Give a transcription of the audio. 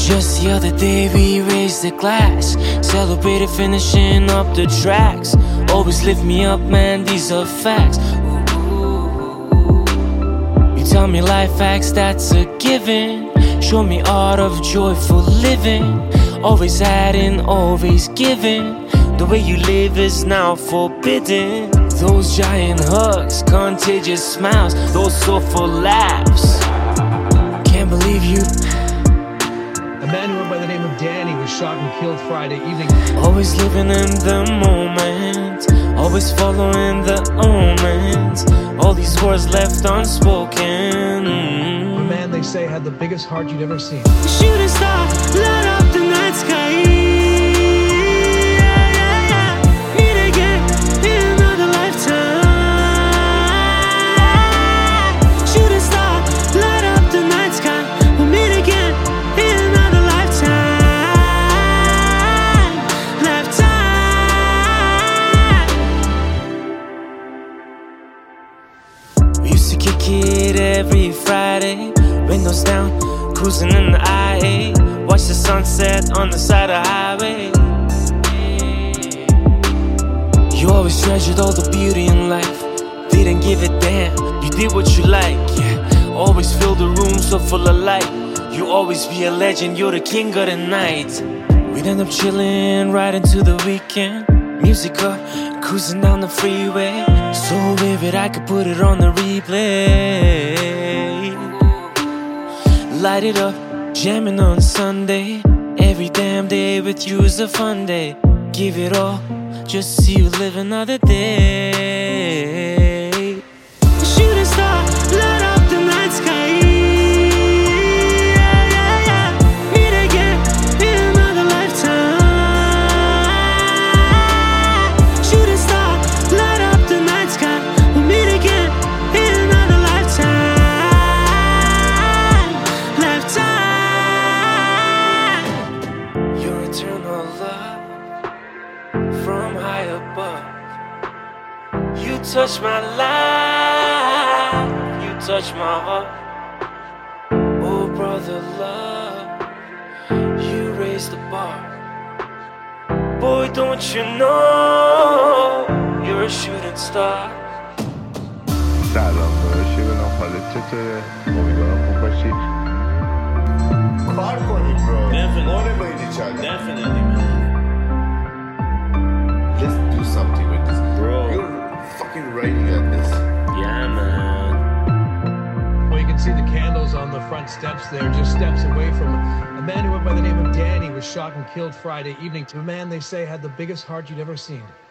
Just the other day we raised the glass, celebrated finishing up the tracks. Always lift me up, man, these are facts. You tell me life facts, that's a given. Show me art of joyful living. Always adding, always giving. The way you live is now forbidden. Those giant hugs, contagious smiles, those soulful laughs. Can't believe you. A man who went by the name of Danny was shot and killed Friday evening. Always living in the moment, always following the omens. All these words left unspoken. A man they say had the biggest heart you'd ever seen. Shooting star, light up the night sky. Meet again in another lifetime. Shooting star, light up the night sky. We'll meet again in another lifetime. We used to kick it every Friday. Windows down, cruising in the IA. Watch the sunset on the side of the highway. You always treasured all the beauty in life. Didn't give a damn, you did what you like, yeah. Always fill the room so full of light. You always be a legend, you're the king of the night. We'd end up chilling right into the weekend. Music up, cruising down the freeway. So vivid I could put it on the replay. Light it up, jamming on Sunday. Every damn day with you is a fun day. Give it all, just to see you live another day. Shooting star, light up the night sky. Meet again in another lifetime. Shooting star, light up the night sky. We'll meet again in another lifetime. Your eternal love from high above. You touch my life, you touch my heart. Oh brother love, you raised the bar. Boy, don't you know you're a shooting star. سلام داداشی، حالت چطوره؟ امیدوارم خوب باشی. کار کنیم برو. Definitely, man. Let's do something with this. Bro. You're fucking writing at this. Yeah, man. Well, you can see the candles on the front steps there, just steps away from a man who went by the name of Danny was shot and killed Friday evening. A man they say had the biggest heart you'd ever seen.